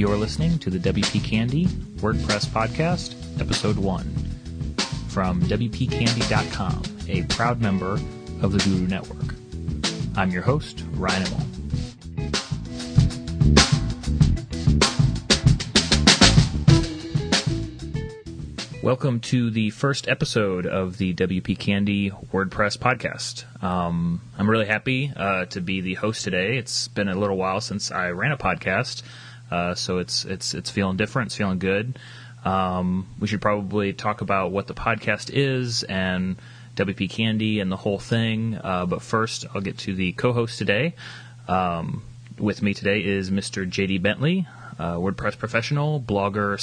You're listening to the WP Candy WordPress Podcast, Episode 1, from WPCandy.com, a proud member of the Guru Network. I'm your host, Ryan Immel. Welcome to the first episode of the WP Candy WordPress Podcast. I'm really happy to be the host today. It's been a little while since I ran a podcast, so it's feeling different. It's feeling good. We should probably talk about what the podcast is and WP Candy and the whole thing. But first, I'll get to the co-host today. With me today is Mr. JD Bentley, WordPress professional, blogger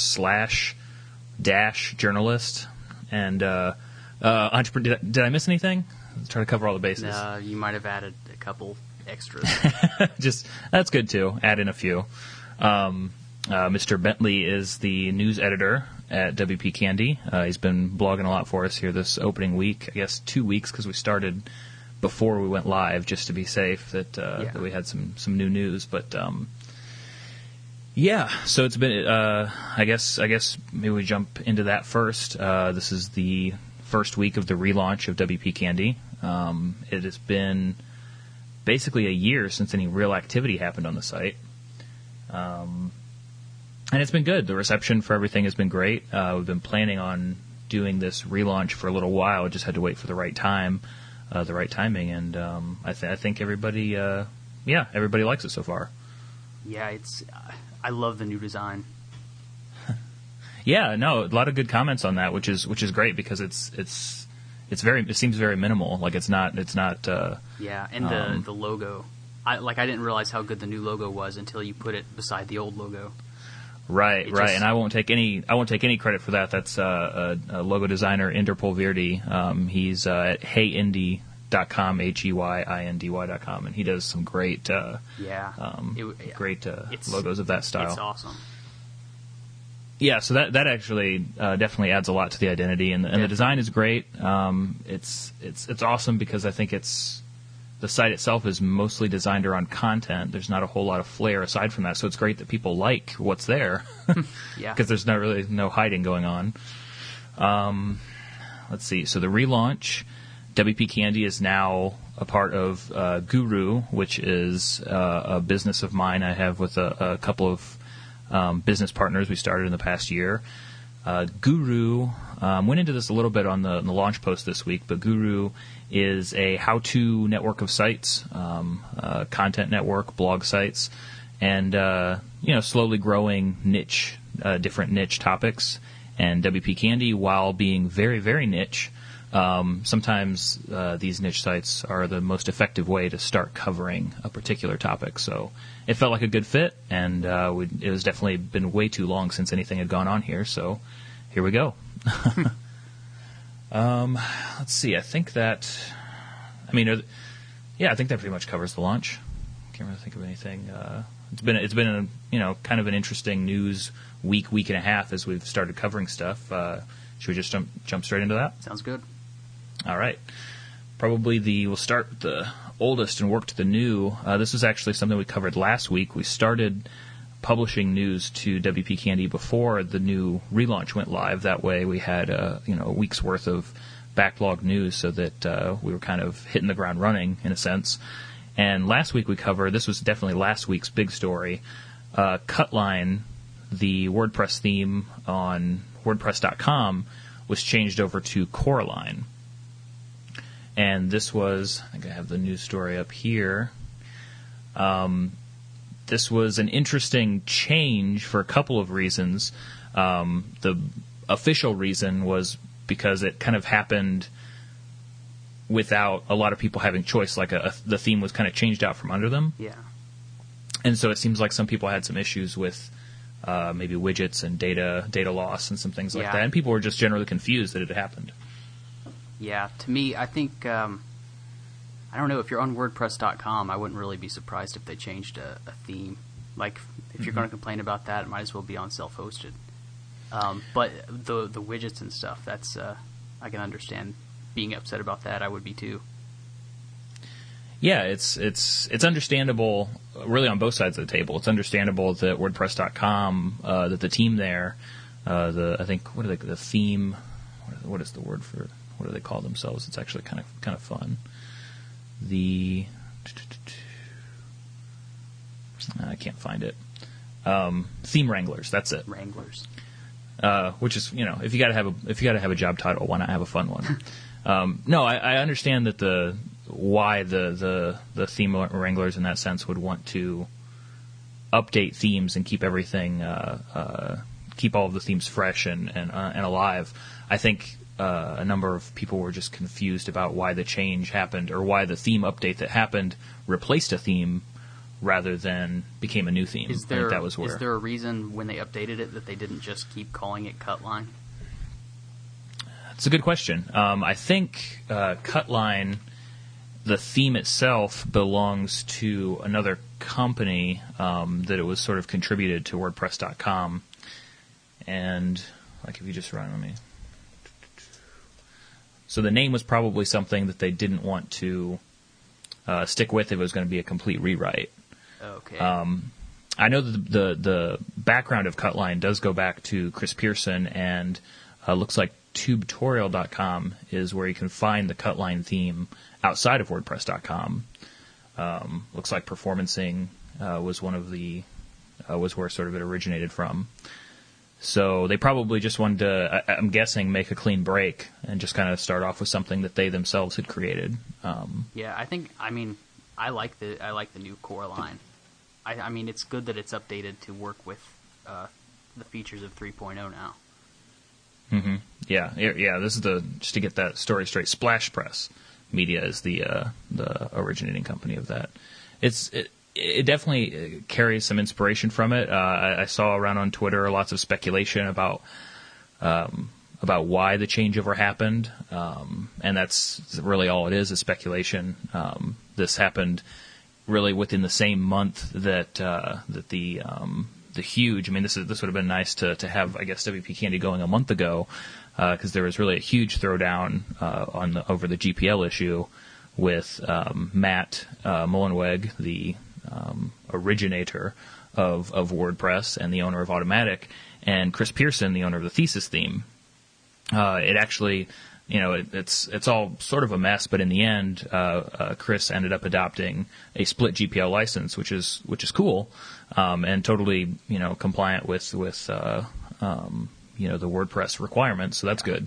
/ journalist, and entrepreneur. Did I miss anything? Let's try to cover all the bases. No, you might have added a couple extras. That's good too. Add in a few. Mr. Bentley is the news editor at WP Candy. He's been blogging a lot for us here this opening week. I guess 2 weeks because we started before we went live, just to be safe that we had some new news. But yeah, so it's been. I guess maybe we jump into that first. This is the first week of the relaunch of WP Candy. It has been basically a year since any real activity happened on the site, and it's been good. The reception for everything has been great. We've been planning on doing this relaunch for a little while. Just had to wait for the right time, the right timing, and I think everybody, everybody likes it so far. Yeah, I love the new design. Yeah, no, a lot of good comments on that, which is great because it seems very minimal. Like it's not. Yeah, and the logo. I didn't realize how good the new logo was until you put it beside the old logo. Right. And I won't take any credit for that. That's a logo designer, Interpol Verdi. He's at heyindy.com, HEYINDY.com, and he does some great logos of that style. It's awesome. Yeah, so that actually definitely adds a lot to the identity, and the design is great. It's awesome because I think the site itself is mostly designed around content. There's not a whole lot of flair aside from that, so it's great that people like what's there. Yeah, because there's no hiding going on. Let's see. So the relaunch. WP Candy is now a part of Guru, which is a business of mine I have with a couple of business partners we started in the past year. Guru, went into this a little bit on the launch post this week, but Guru is a how-to network of sites, content network, blog sites, and slowly growing different niche topics. And WP Candy, while being very, very niche, sometimes these niche sites are the most effective way to start covering a particular topic. So it felt like a good fit, and it was definitely been way too long since anything had gone on here. So here we go. Let's see. I think that pretty much covers the launch. Can't really think of anything. It's been kind of an interesting news week and a half as we've started covering stuff. Should we just jump straight into that? Sounds good. All right. We'll start with the oldest and work to the new. This was actually something we covered last week. We started publishing news to WP Candy before the new relaunch went live. That way we had a week's worth of backlog news so that we were kind of hitting the ground running in a sense. And last week this was definitely last week's big story. Cutline, the WordPress theme on WordPress.com, was changed over to Coreline. And this was, I think I have the news story up here. This was an interesting change for a couple of reasons. The official reason was because it kind of happened without a lot of people having choice. Like the theme was kind of changed out from under them. Yeah. And so it seems like some people had some issues with maybe widgets and data loss and some things like that. And people were just generally confused that it had happened. Yeah, to me, I think, I don't know, if you're on WordPress.com, I wouldn't really be surprised if they changed a theme. Like, if you're going to complain about that, it might as well be on self-hosted. But the widgets and stuff, that's I can understand being upset about that. I would be too. Yeah, it's understandable, really, on both sides of the table. It's understandable that WordPress.com, that the team there, I think the theme, what is the word for, what do they call themselves? It's actually kind of fun. I can't find it. Theme wranglers. That's it. Wranglers. Which is, if you got to have a job title, why not have a fun one? No, I understand that why the theme wranglers in that sense would want to update themes and keep everything, keep all of the themes fresh and alive. I think a number of people were just confused about why the change happened, or why the theme update that happened replaced a theme rather than became a new theme. Is there a reason when they updated it that they didn't just keep calling it Cutline? That's a good question. I think Cutline, the theme itself, belongs to another company that it was sort of contributed to WordPress.com. And if you just run, so the name was probably something that they didn't want to stick with if it was going to be a complete rewrite. Okay. I know that the background of Cutline does go back to Chris Pearson, and looks like tubetorial.com is where you can find the Cutline theme outside of WordPress.com. Looks like Performancing was one of was where sort of it originated from. So they probably just wanted to, I'm guessing, make a clean break and just kind of start off with something that they themselves had created. Yeah, I like the new core line. I mean, it's good that it's updated to work with the features of 3.0 now. Mm-hmm. Yeah. This is just to get that story straight. Splash Press Media is the originating company of that. It definitely carries some inspiration from it. I saw around on Twitter lots of speculation about why the changeover happened, and that's really all it is speculation. This happened really within the same month that the huge. I mean, this would have been nice to have, I guess, WP Candy going a month ago, because there was really a huge throwdown over the GPL issue with Matt Mullenweg, the originator of WordPress and the owner of Automatic, and Chris Pearson, the owner of the Thesis theme. It actually, it's all sort of a mess, but in the end, Chris ended up adopting a split GPL license, which is cool, and totally, compliant with the WordPress requirements. So that's good.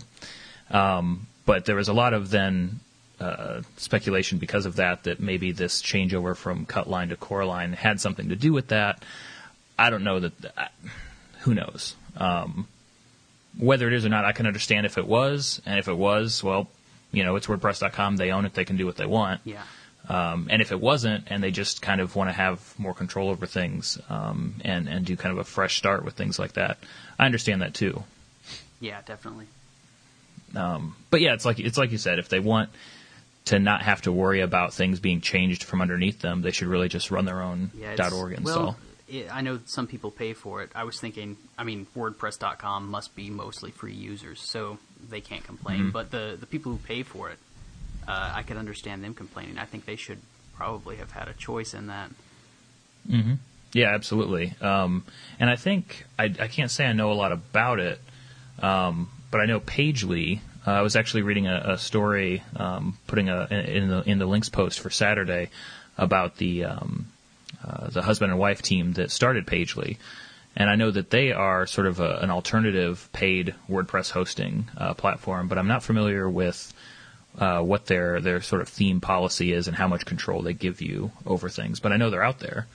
But there was a lot of then speculation because of that maybe this changeover from Cutline to Coreline had something to do with that. I don't know that. Who knows? Whether it is or not, I can understand if it was, and if it was, well, it's WordPress.com. They own it. They can do what they want. Yeah. And if it wasn't, and they just kind of want to have more control over things, and do kind of a fresh start with things like that, I understand that too. Yeah, definitely. But yeah, it's like you said, if they want to not have to worry about things being changed from underneath them, they should really just run their own .org install. Well, I know some people pay for it. I was thinking, WordPress.com must be mostly free users, so they can't complain. Mm-hmm. But the people who pay for it, I could understand them complaining. I think they should probably have had a choice in that. Mm-hmm. Yeah, absolutely. And I think, I can't say I know a lot about it, but I know Pagely. I was actually reading a story, putting in the links post for Saturday about the husband and wife team that started Pagely, and I know that they are sort of an alternative paid WordPress hosting platform, but I'm not familiar with what their sort of theme policy is and how much control they give you over things. But I know they're out there.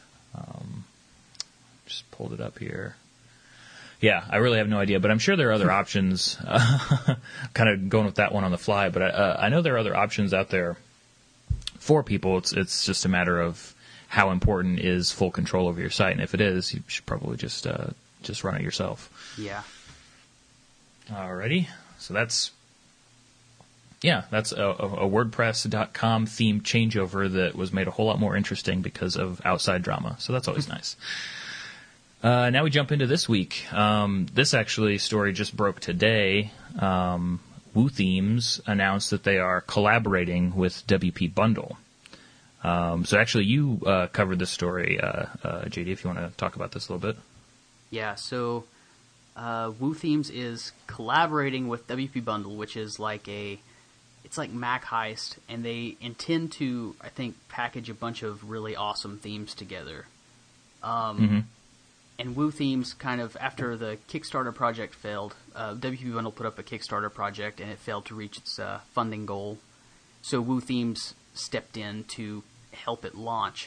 Just pulled it up here. Yeah, I really have no idea, but I'm sure there are other options. Kind of going with that one on the fly, but I know there are other options out there for people. It's just a matter of how important is full control over your site, and if it is, you should probably just run it yourself. Yeah. Alrighty, so that's a WordPress.com theme changeover that was made a whole lot more interesting because of outside drama. So that's always nice. Now we jump into this week. This actually story just broke today. WooThemes announced that they are collaborating with WP Bundle. So actually, you covered this story, JD. If you want to talk about this a little bit. Yeah. So Woo Themes is collaborating with WP Bundle, which is it's like Mac Heist, and they intend to, I think, package a bunch of really awesome themes together. And Woo Themes kind of, after the Kickstarter project failed, WP Bundle put up a Kickstarter project and it failed to reach its funding goal. So Woo Themes stepped in to help it launch.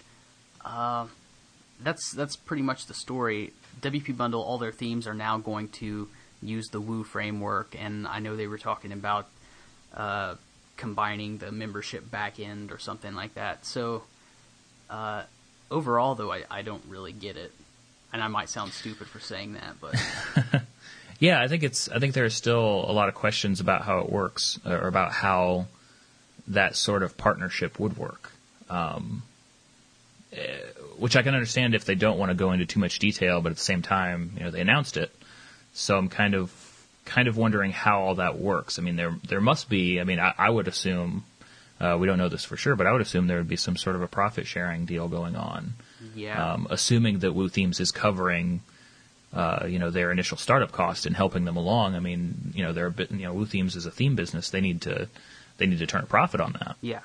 That's pretty much the story. WP Bundle, all their themes are now going to use the Woo framework, and I know they were talking about combining the membership backend or something like that. So overall, though, I don't really get it. And I might sound stupid for saying that, but yeah, I think there are still a lot of questions about how it works, or about how that sort of partnership would work. Which I can understand if they don't want to go into too much detail, but at the same time, they announced it, so I'm kind of wondering how all that works. I mean, there must be. I mean, I would assume we don't know this for sure, but I would assume there would be some sort of a profit sharing deal going on. Yeah. Assuming that Woo Themes is covering, their initial startup cost and helping them along. I mean, they're a bit. Woo Themes is a theme business. They need to turn a profit on that. Yeah.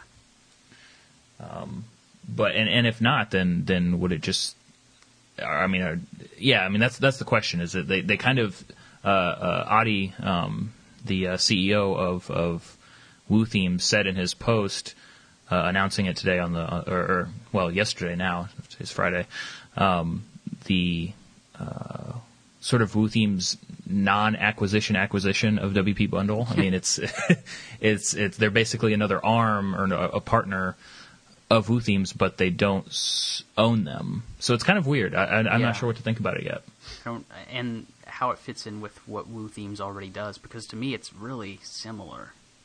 But if not, then would it just? I mean, that's the question. Is that they kind of Adi, the CEO of Woo Themes, said in his post announcing it today on the yesterday now, it's Friday, the sort of Woo Themes non-acquisition acquisition of WP Bundle. I mean, it's they're basically another arm or a partner of Woo Themes, but they don't own them. So it's kind of weird. I'm not sure what to think about it yet. And how it fits in with what Woo Themes already does, because to me it's really similar.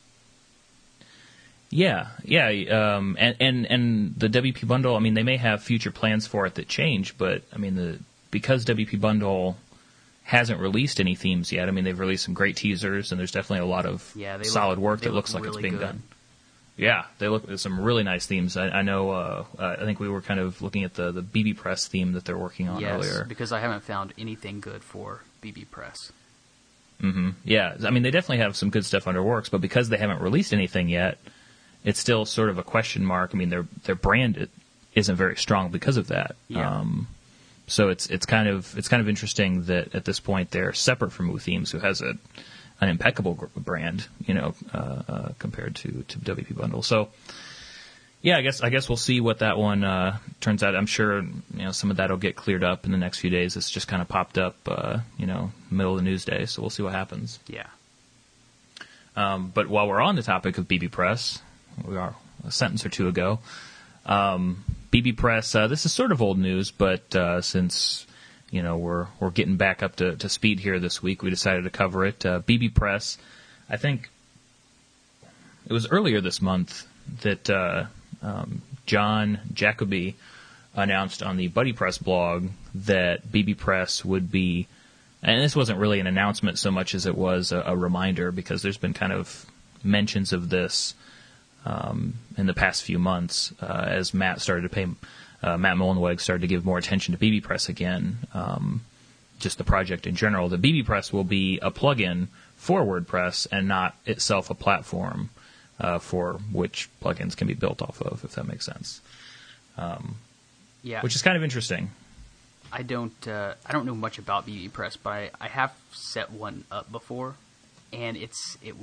Yeah. And the WP Bundle, I mean, they may have future plans for it that change, but I mean, because WP Bundle hasn't released any themes yet, I mean, they've released some great teasers, and there's definitely a lot of solid work that looks like it's being done. Yeah, they look at some really nice themes. I know. I think we were kind of looking at the BB Press theme that they're working on earlier. Yes, because I haven't found anything good for BB Press. Mm-hmm. Yeah, I mean, they definitely have some good stuff under works, but because they haven't released anything yet, it's still sort of a question mark. I mean, their brand isn't very strong because of that. Yeah. So it's kind of interesting that at this point they're separate from Woo Themes, who has an impeccable brand, compared to WP Bundle. So, yeah, I guess we'll see what that one turns out. I'm sure some of that will get cleared up in the next few days. It's just kind of popped up, middle of the news day. So we'll see what happens. Yeah. But while we're on the topic of BB Press, we are a sentence or two ago. BB Press. This is sort of old news, but since we're getting back up to speed here this week, we decided to cover it. BB Press, I think it was earlier this month that John Jacoby announced on the Buddy Press blog that BB Press would be, and this wasn't really an announcement so much as it was a reminder, because there's been kind of mentions of this in the past few months as Matt Mullenweg started to give more attention to BB Press again, just the project in general. The BB Press will be a plugin for WordPress and not itself a platform for which plugins can be built off of, if that makes sense. Yeah, which is kind of interesting. I don't know much about BB Press, but I have set one up before, and it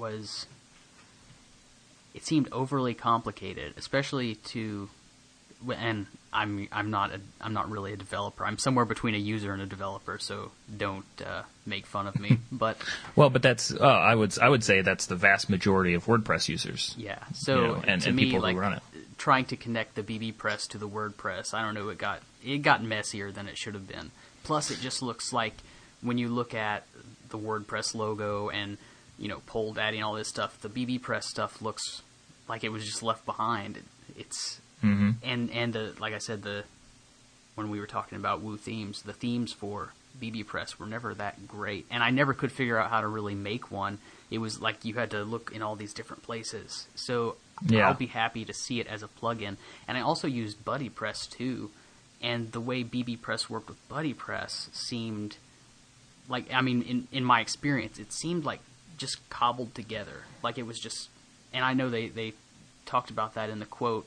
seemed overly complicated, especially to. And I'm not really a developer. I'm somewhere between a user and a developer, so don't make fun of me. But that's I would say that's the vast majority of WordPress users. Yeah. So and to me, people like who run it, trying to connect the BB Press to the WordPress, I don't know, it got messier than it should have been. Plus, it just looks like when you look at the WordPress logo and Pole Daddy and all this stuff, the BB Press stuff looks like it was just left behind. It's mm-hmm. and like I said, when we were talking about Woo Themes, the themes for BB Press were never that great, and I never could figure out how to really make one. It was like you had to look in all these different places. So Yeah. I'll be happy to see it as a plugin. And I also used BuddyPress too, and the way BBPress worked with BuddyPress seemed like, I mean, in my experience, it seemed like just cobbled together. Like it was just, and I know they talked about that in the quote,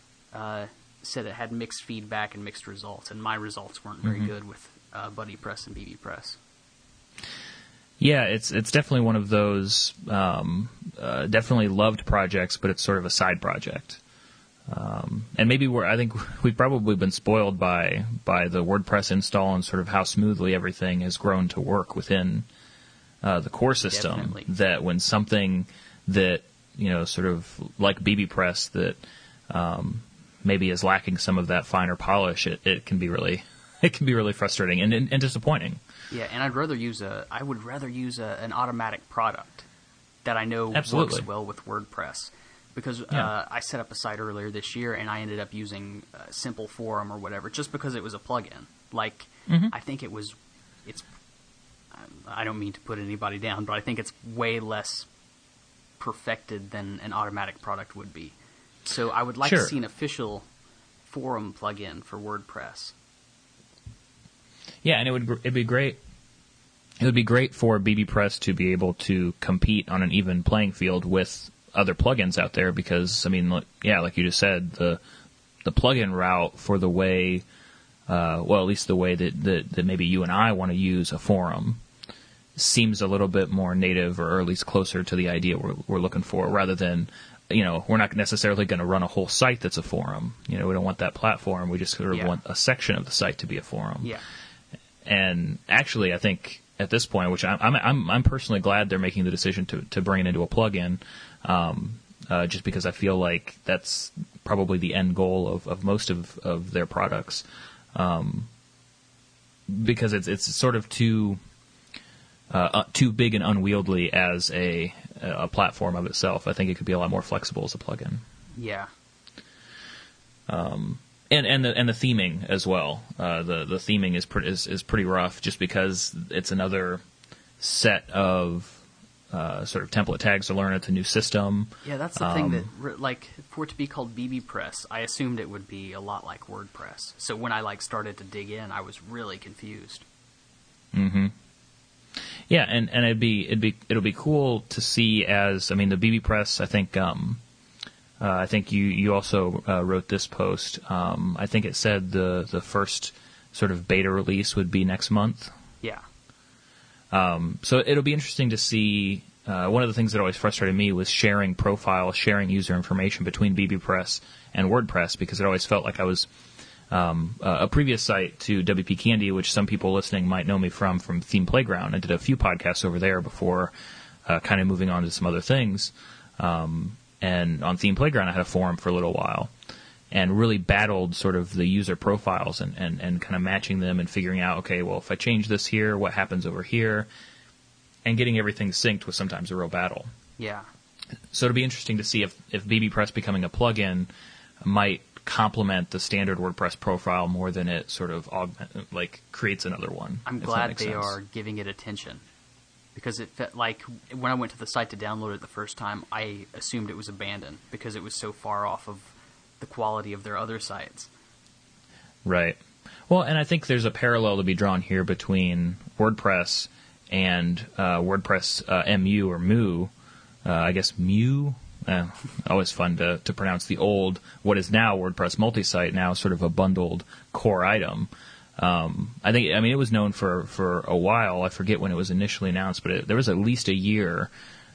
said it had mixed feedback and mixed results, and my results weren't very good with BuddyPress and BBPress. Yeah, it's definitely one of those definitely loved projects, but it's sort of a side project. And maybe I think we've probably been spoiled by the WordPress install and sort of how smoothly everything has grown to work within the core system. Definitely. That when something that, sort of like BBPress that maybe is lacking some of that finer polish, it can be really frustrating and disappointing. Yeah, and I would rather use an automatic product that I know Absolutely. works well with WordPress. Because I set up a site earlier this year, and I ended up using Simple Forum or whatever, just because it was a plugin. Like, I think it's. I don't mean to put anybody down, but I think it's way less perfected than an automatic product would be. So I would like to see an official forum plugin for WordPress. Yeah, and it'd be great. It would be great for BBPress to be able to compete on an even playing field with other plugins out there, because, I mean, like you just said, the plugin route for the way, at least the way that maybe you and I want to use a forum seems a little bit more native, or at least closer to the idea we're looking for, rather than, we're not necessarily going to run a whole site that's a forum. We don't want that platform. We just sort of want a section of the site to be a forum. Yeah. And actually, I think at this point, which I'm personally glad they're making the decision to bring it into a plugin, just because I feel like that's probably the end goal of most of their products, because it's sort of too big and unwieldy as a platform of itself. I think it could be a lot more flexible as a plugin. Yeah. And the theming as well. The theming is pretty rough, just because it's another set of sort of template tags to learn. It's a new system. Yeah, that's the thing that, like, for it to be called BBPress, I assumed it would be a lot like WordPress. So when I started to dig in, I was really confused. Mm-hmm. Yeah, and it'll be cool to see as, I mean, the BBPress. I think you also wrote this post. I think it said the first sort of beta release would be next month. Yeah. So it'll be interesting to see. One of the things that always frustrated me was sharing profiles, sharing user information between BBPress and WordPress, because it always felt like I was a previous site to WP Candy, which some people listening might know me from Theme Playground. I did a few podcasts over there before kind of moving on to some other things. And on Theme Playground, I had a forum for a little while and really battled sort of the user profiles and kind of matching them and figuring out, okay, well, if I change this here, what happens over here? And getting everything synced was sometimes a real battle. Yeah. So it'll be interesting to see if BBPress becoming a plugin might complement the standard WordPress profile more than it sort of creates another one. I'm glad they are giving it attention. Because it felt like when I went to the site to download it the first time, I assumed it was abandoned because it was so far off of the quality of their other sites. Right. Well, and I think there's a parallel to be drawn here between WordPress and WordPress MU or Mu. I guess Mu. Always fun to pronounce the old, what is now WordPress multi-site, now sort of a bundled core item. It was known for a while. I forget when it was initially announced, but there was at least a year,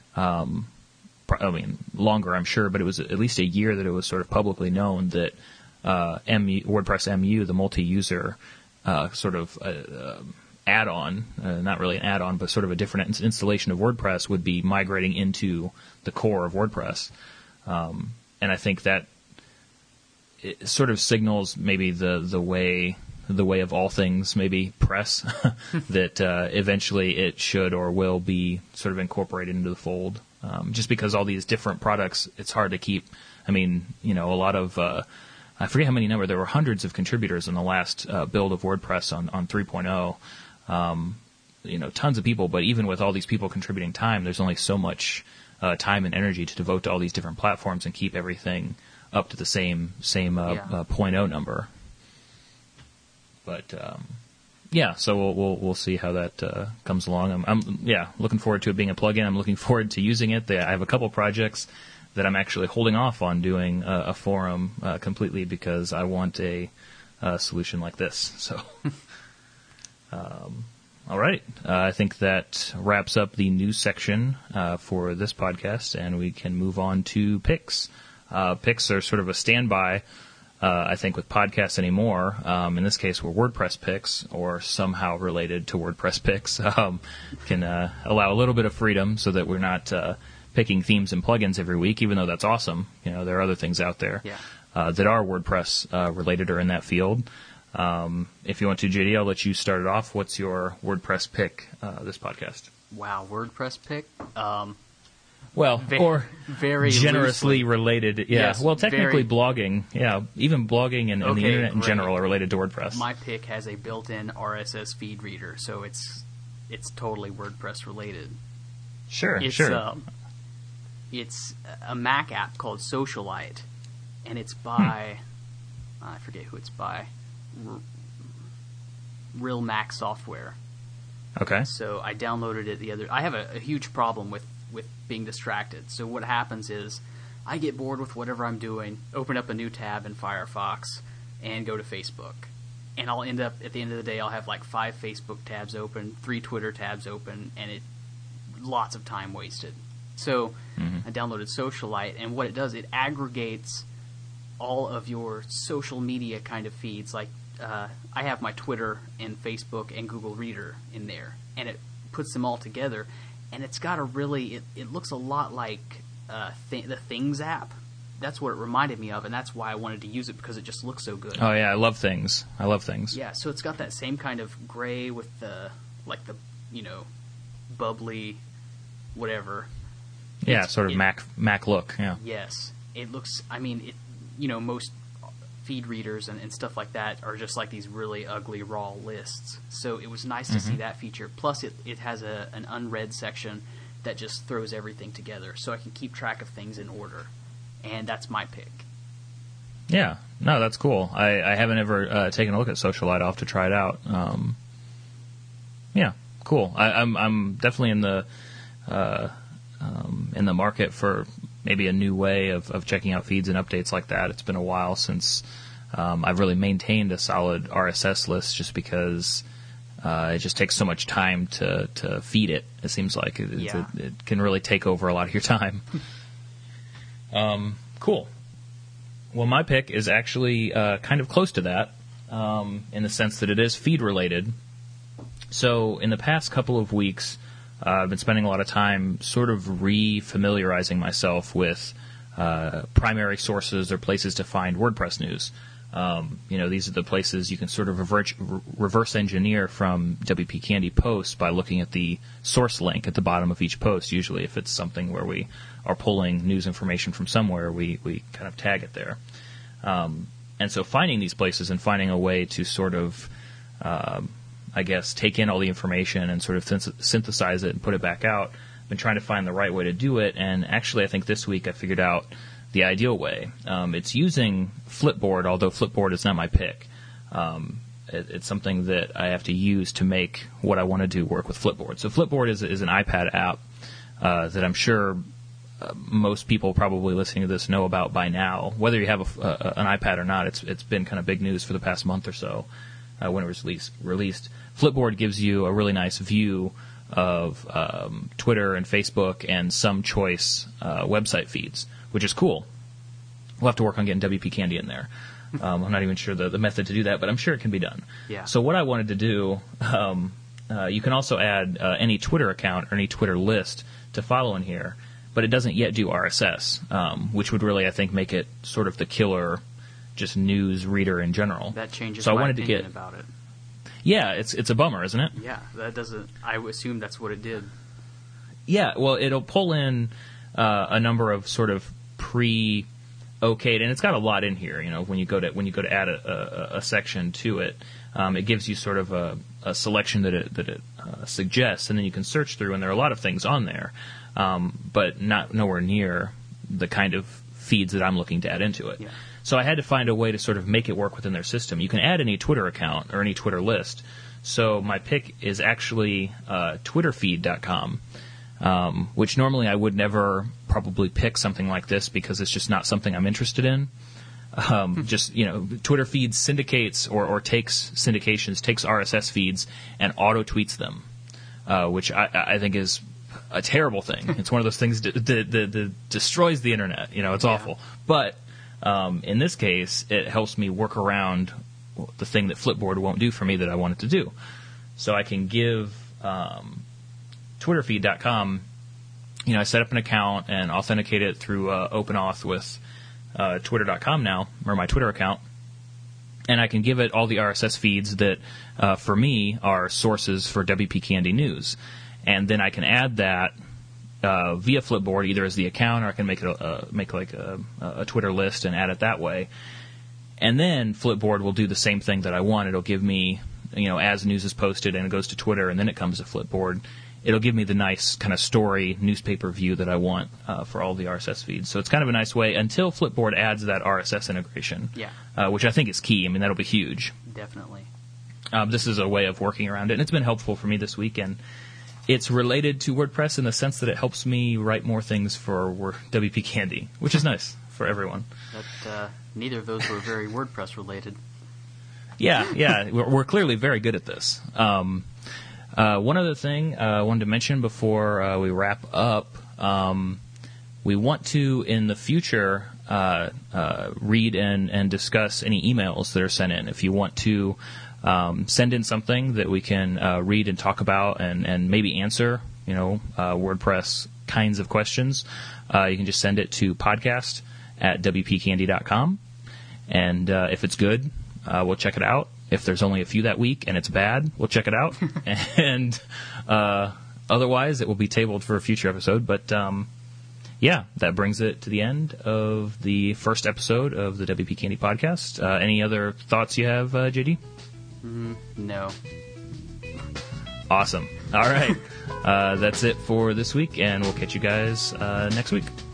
longer, I'm sure, but it was at least a year that it was sort of publicly known that WordPress MU, the multi-user sort of add-on, not really an add-on, but sort of a different installation of WordPress, would be migrating into the core of WordPress. And I think that it sort of signals maybe the way of all things, maybe press, that eventually it should or will be sort of incorporated into the fold. Just because all these different products, it's hard to keep. I mean, a lot of, I forget how many number, there were hundreds of contributors in the last build of WordPress on 3.0. Tons of people, but even with all these people contributing time, there's only so much time and energy to devote to all these different platforms and keep everything up to the same 0.0 number. But so we'll see how that comes along. I'm looking forward to it being a plugin. I'm looking forward to using it. I have a couple projects that I'm actually holding off on doing a forum completely because I want a solution like this. So, all right. I think that wraps up the news section for this podcast, and we can move on to picks. Picks are sort of a standby, I think, with podcasts anymore. In this case, we're WordPress picks, or somehow related to WordPress picks. Can allow a little bit of freedom so that we're not picking themes and plugins every week, even though that's awesome. There are other things out there that are WordPress related or in that field. If you want to, JD, I'll let you start it off. What's your WordPress pick this podcast? Wow, WordPress pick? Very generously loosely related. Yeah. Yes, well, technically blogging. Yeah. Even blogging and the internet in general are related to WordPress. My pick has a built-in RSS feed reader, so it's totally WordPress related. Sure. It's a Mac app called Socialite, and it's by I forget who it's by. Real Mac Software. Okay. So I downloaded it I have a huge problem with being distracted. So what happens is I get bored with whatever I'm doing, open up a new tab in Firefox, and go to Facebook. And I'll end up, at the end of the day, I'll have like 5 Facebook tabs open, 3 Twitter tabs open, and lots of time wasted. So I downloaded Socialite, and what it does, it aggregates all of your social media kind of feeds. Like I have my Twitter and Facebook and Google Reader in there, and it puts them all together. And it's got it looks a lot like the Things app. That's what it reminded me of, and that's why I wanted to use it, because it just looks so good. Oh, yeah, I love Things. Yeah, so it's got that same kind of gray with the bubbly whatever. Yeah, Mac look, yeah. Yes. It looks, most feed readers and stuff like that are just like these really ugly raw lists. So it was nice to see that feature. Plus, it has an unread section that just throws everything together, so I can keep track of things in order. And that's my pick. Yeah. No, that's cool. I haven't ever taken a look at Socialite. I'll have to try it out. Yeah, cool. I'm definitely in the market for maybe a new way of checking out feeds and updates like that. It's been a while since I've really maintained a solid RSS list, just because it just takes so much time to feed it. It seems like it can really take over a lot of your time. Cool. Well, my pick is actually kind of close to that, in the sense that it is feed related. So in the past couple of weeks, I've been spending a lot of time sort of re-familiarizing myself with primary sources or places to find WordPress news. These are the places you can sort of reverse engineer from WP Candy posts by looking at the source link at the bottom of each post. Usually, if it's something where we are pulling news information from somewhere, we kind of tag it there. And so finding these places and finding a way to sort of take in all the information and sort of synthesize it and put it back out. I've been trying to find the right way to do it, and actually I think this week I figured out the ideal way. It's using Flipboard, although Flipboard is not my pick. It's something that I have to use to make what I want to do work with Flipboard. So Flipboard is an iPad app that I'm sure most people probably listening to this know about by now. Whether you have an iPad or not, it's been kind of big news for the past month or so. When it was released. Flipboard gives you a really nice view of Twitter and Facebook and some choice website feeds, which is cool. We'll have to work on getting WP Candy in there. I'm not even sure the method to do that, but I'm sure it can be done. Yeah. So what I wanted to do, you can also add any Twitter account or any Twitter list to follow in here, but it doesn't yet do RSS, which would really, I think, make it sort of the killer just news reader in general. That changes so my I wanted opinion to get, about it. Yeah, it's a bummer, isn't it? Yeah, that doesn't. I assume that's what it did. Yeah, well, it'll pull in a number of sort of pre-okayed, and it's got a lot in here. When you go to add a section to it, It gives you sort of a selection that it suggests, and then you can search through, and there are a lot of things on there, but nowhere near the kind of feeds that I'm looking to add into it. Yeah. So I had to find a way to sort of make it work within their system. You can add any Twitter account or any Twitter list. So my pick is actually twitterfeed.com, which normally I would never probably pick something like this because it's just not something I'm interested in. Twitter feeds syndicates or takes RSS feeds and auto tweets them, which I think is a terrible thing. It's one of those things that destroys the internet. It's awful. But in this case, it helps me work around the thing that Flipboard won't do for me that I want it to do. So I can give twitterfeed.com, I set up an account and authenticate it through OpenAuth with twitter.com now, or my Twitter account, and I can give it all the RSS feeds that, for me, are sources for WP Candy news. And then I can add that via Flipboard, either as the account, or I can make a Twitter list and add it that way. And then Flipboard will do the same thing that I want. It'll give me, as news is posted and it goes to Twitter and then it comes to Flipboard, it'll give me the nice kind of story newspaper view that I want for all the RSS feeds. So it's kind of a nice way until Flipboard adds that RSS integration, which I think is key. I mean, that'll be huge. Definitely. This is a way of working around it, and it's been helpful for me this week. And it's related to WordPress in the sense that it helps me write more things for WP Candy, which is nice for everyone. But neither of those were very WordPress related. Yeah, we're clearly very good at this. One other thing I wanted to mention before we wrap up, we want to, in the future, read and discuss any emails that are sent in. If you want to send in something that we can read and talk about and maybe answer, WordPress kinds of questions, you can just send it to podcast@wpcandy.com. And if it's good, we'll check it out. If there's only a few that week and it's bad, we'll check it out. And otherwise, it will be tabled for a future episode. But that brings it to the end of the first episode of the WP Candy podcast. Any other thoughts you have, JD? No. Awesome. All right. That's it for this week, and we'll catch you guys next week.